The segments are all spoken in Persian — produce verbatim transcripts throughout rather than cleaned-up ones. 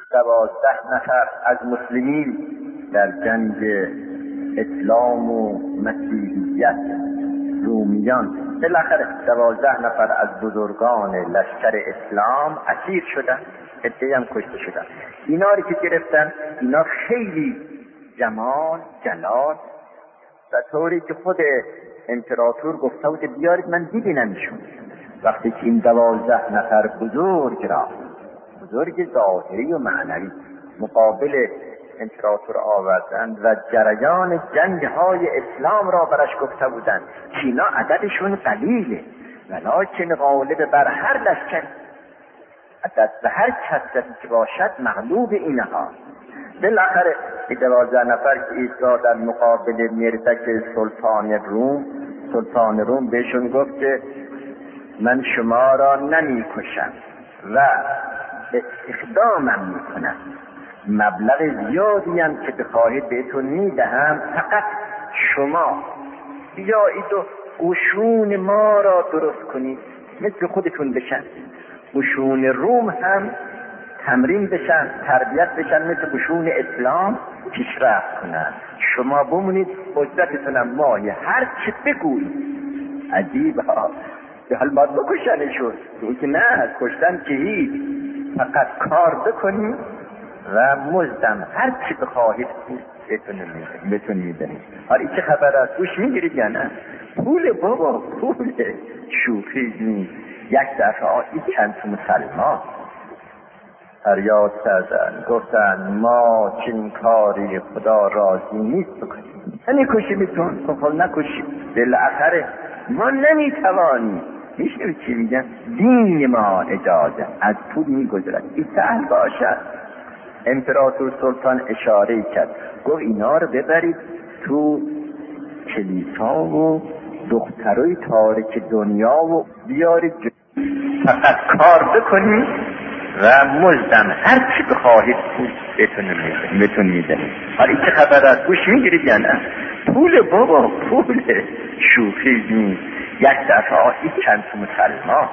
دوازده نفر از مسلمین در جنگ اسلام و مسیحیت رومیان، بالاخره دوازده نفر از بزرگان لشکر اسلام اسیر شدن، عده‌ای هم کشته شدن. اینا رو که گرفتن، اینا خیلی جمال جلال و طوری که خود امپراتور گفته بود بیارید من ببینمشون. وقتی که این دوازده نفر بزرگ را، بزرگ ظاهری و معنوی، مقابل امپراتور آوردند و جریان جنگ های اسلام را برش گفته بودند که اینا عددشون قلیله ولکن غالب بر هر لشکر، عدد به هر کسرتی که باشد مغلوب اینها. بالاخره این دوازده نفر که ایستادن مقابل مردک سلطان روم، سلطان روم بهشون گفت که من شما را نمی کشم و استخدامم می کنم، مبلغ زیادی هم که بخواهید بهتون می دهم، فقط شما بیایید و قشون ما را درست کنید مثل خودتون بشن، قشون روم هم تمرین بشن، تربیت بشن مثل قشون اسلام پیشرفت کنن، شما بمونید اجرتتونم ماهی هر چی بگویید. عجیب ها، به حال باید بکشنشون، که نه کشتن که هیچ، فقط کار بکنید و مزدم هر چی بخواهید بهتون میدنید. حالا این چه خبر است؟ گوش میگیرید یا نه؟ پول بابا، پول، شوخی نیست. یک دفعه این چند مسلمان فریاد کردن، گفتن ما چنین کاری خدا راضی نیست بکنیم، نمیکشیمتون، خب نکشیم، بالاخره ما نمیتوانیم. میشنوید چی میگن؟ دین ما اجازه از پول میگذرد، این سهل باشد. امپراتور سلطان اشاره کرد، گفت اینا رو ببرید تو کلیسا و دخترای تارک دنیا و بیارید فقط کار بکنید و مزدم هر چی بخواهید پول بهتون میدنید. حالا این چه خبر است؟ گوش میگیرید یا نه؟ پول بابا، پول، شوخی نیست. یک دفعه این چند مسلمان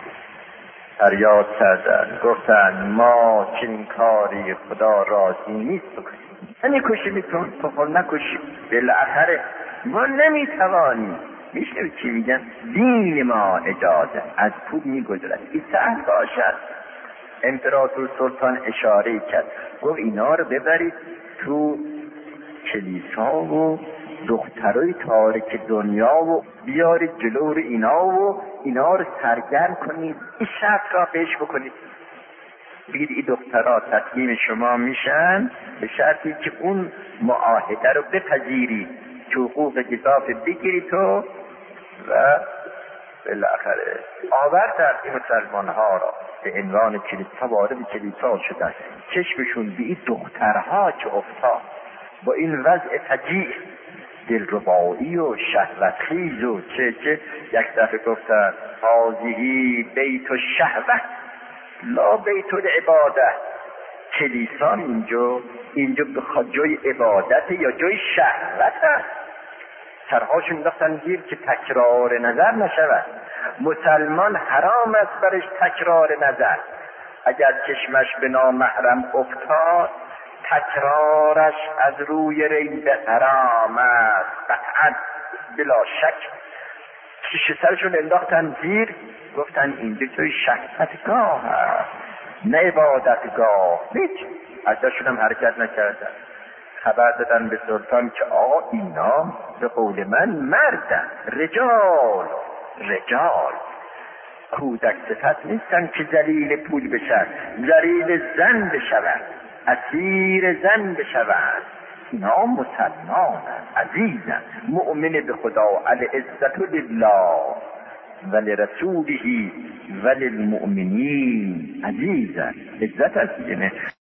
فریاد کردن، گفتن ما چنین کاری خدا راضی نیست بکنیم، نمیکشیمتون، خب نکشیم، بالاخره ما نمیتوانیم. میشنوید چی میگن؟ دین ما اجازه از پول میگذرد، این سهل باشد. امپراتور سلطان اشاره کرد، گفت اینا رو ببرید تو کلیسا و دخترای تارک دنیا و بیارید جلور اینا و اینا رو سرگرم کنید، این شرط را بهش بکنید، بگید این دخترها تسلیم شما میشن به شرطی که اون معاهده رو بپذیرید که حقوق اضافه بگیرید تو. و بالاخره آوردن این مسلمان ها را به عنوان کلیسا، وارد کلیسا شدن، چشمشون به این دخترها که افتاد با این وضع فجیع، دلربایی و شهوتخیز و چه چه، یک دفعه گفتن هذه بیت الشهوه لا بیت العباده، کلیسا اینجا اینجا بخواد جای عبادت یا جای شهوت است. سرهاشون انداختن گیر که تکرار نظر نشود. مسلمان حرام است برش تکرار نظر، اگر چشمش به نامحرم افتاد تکرارش از روی ریب حرام است قطعا بلا شک. کش سرشون انداختن زیر، گفتن اینجا توی شهوتگاه هست نه عبادتگاه. هیچ ازشون هم حرکت نکردن. خبر دادن به سلطان که آقا اینا به قول من مردن، رجال رجال کودک صفت نیستن که ذلیل پول بشن، ذلیل زن بشون، اسیر زن بشون. اینا مسلمانن، عزیزن، مؤمن به خدا، العزت لله ولرسوله وللمؤمنین. عزیزن، عزت از دیگه